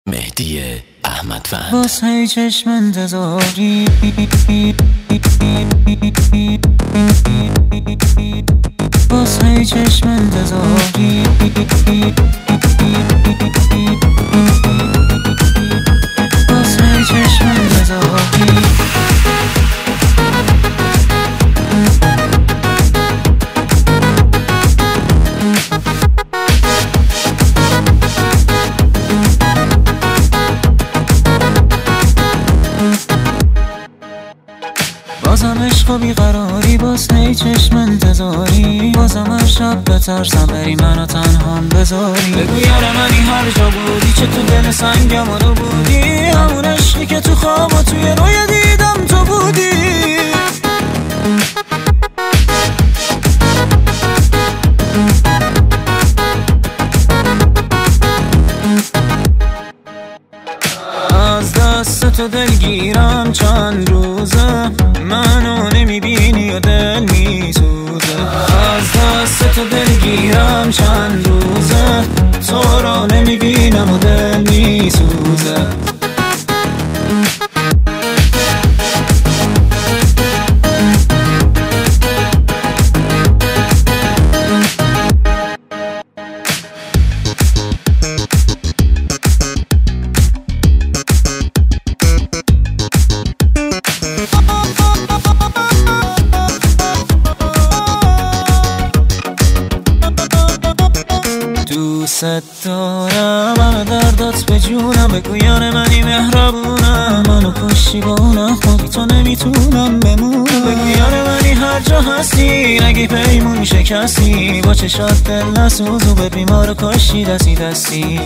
مهدی احمدوند. واسه چشم انتظاری واسه چشم انتظاری واسه چشم انتظاری بازم عشق و بیقراری، باز هی چشم انتظاری، بازم هر شب بترسم بری منو تنهام بذاری. بگو یار منی هر جا بودی، چه تو دل سنگم رو بودی، همون عشقی که تو خواب و توی رویا دیدم تو بودی. از دست تو دلگیرم چند روزه، منو نمیبینی و دل میسوزه. از دست تو دلگیرم چند روزه، تو رو نمیبینم و دل میسوزه. دوست دارم، همه دردات به جونم، بگو یار منی مهربونم، منو کشی با اونم خودی تو نمیتونم بمونم. بگو یار منی هر جا هستی، نگی پیمون شکستی، با چشات دل نسوز و به بیمار کشی دستی دستی.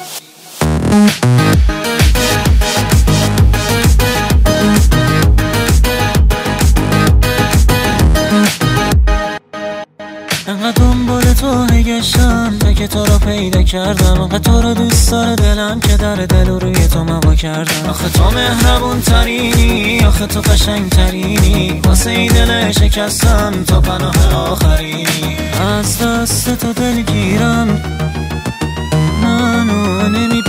انقدر دنبال تو گشتم تا که تو رو پیدا کردم، انقدر تو رو دوست داره دلم که در دل و روی تو موا کردم. آخه تو مهربون ترینی، آخه تو قشنگ ترینی، واسه ای دل شکستم تو پناه آخرینی. از دست تو دلگیرم، منو نمی